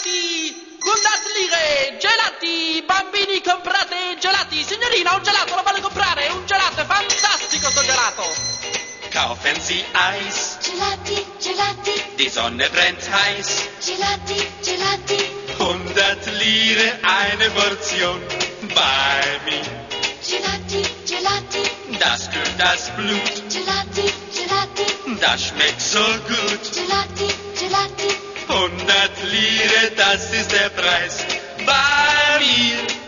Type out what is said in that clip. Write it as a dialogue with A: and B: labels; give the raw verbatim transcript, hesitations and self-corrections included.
A: gelati! hundert lire! Gelati! Bambini, comprate gelati! Signorina, un gelato, lo vuole comprare? Un gelato, è fantastico sto gelato!
B: Kaufen Sie Eis,
C: Gelati, gelati,
B: die Sonne brennt heiß.
C: gelati, gelati,
B: Hundert Lire eine Portion bei mir.
C: gelati, gelati,
B: Das kühlt das Blut,
C: gelati, gelati,
B: das schmeckt so gut.
C: gelati, gelati.
B: Hundert Lire, das ist der Preis bei mir.